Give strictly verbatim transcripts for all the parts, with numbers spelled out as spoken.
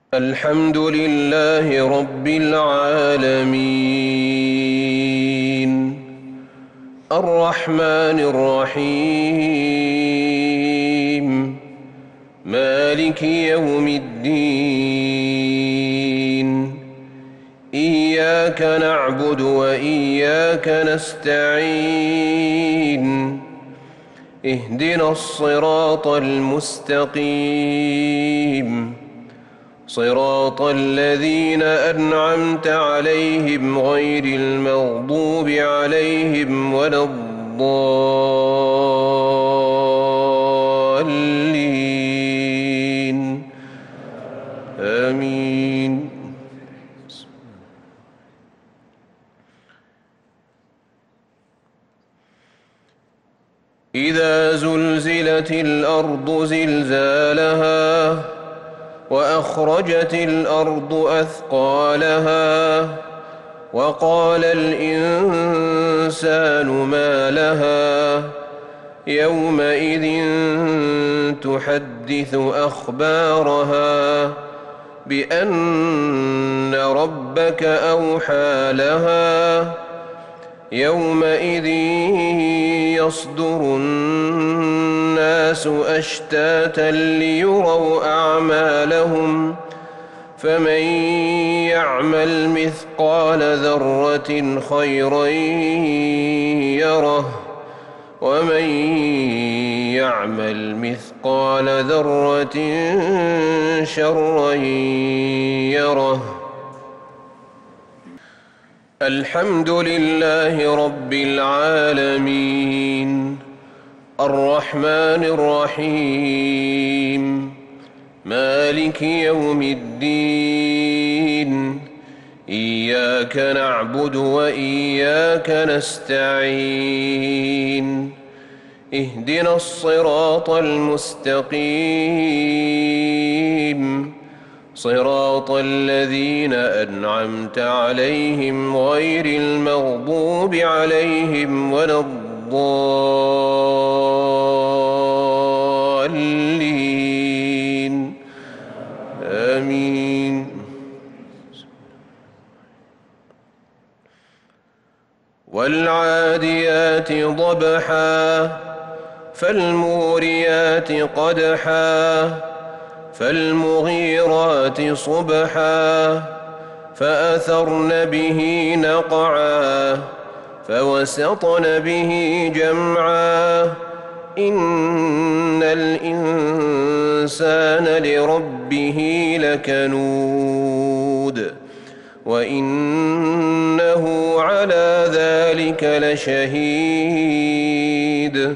الحمد لله رب العالمين الرحمن الرحيم مالك يوم الدين إياك نعبد وإياك نستعين اهدنا الصراط المستقيم صراط الذين أنعمت عليهم غير المغضوب عليهم ولا الضالين آمين. إذا زلزلت الأرض زلزالها وأخرجت الأرض أثقالها وقال الإنسان ما لها يومئذ تحدث أخبارها بأن ربك أوحى لها يومئذ يصدر الناس أشتاتا ليروا أعمالهم فمن يعمل مثقال ذرة خيرا يره ومن يعمل مثقال ذرة شرا يره. الحمد لله رب العالمين الرحمن الرحيم مالك يوم الدين إياك نعبد وإياك نستعين اهدنا الصراط المستقيم صراط الذين أنعمت عليهم غير المغضوب عليهم ولا الضالين آمين. والعاديات ضبحا فالموريات قدحا فالمغيرات صبحا فأثرن به نقعا فوسطن به جمعا إن الإنسان لربه لكنود وإنه على ذلك لشهيد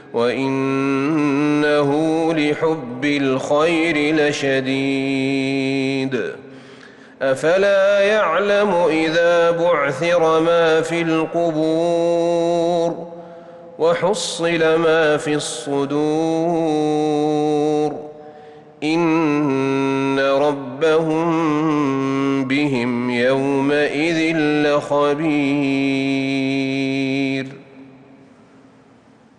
وإنه لحب الخير لشديد. أفلا يعلم إذا بعثر ما في القبور وحصل ما في الصدور إن ربهم بهم يومئذ لخبير.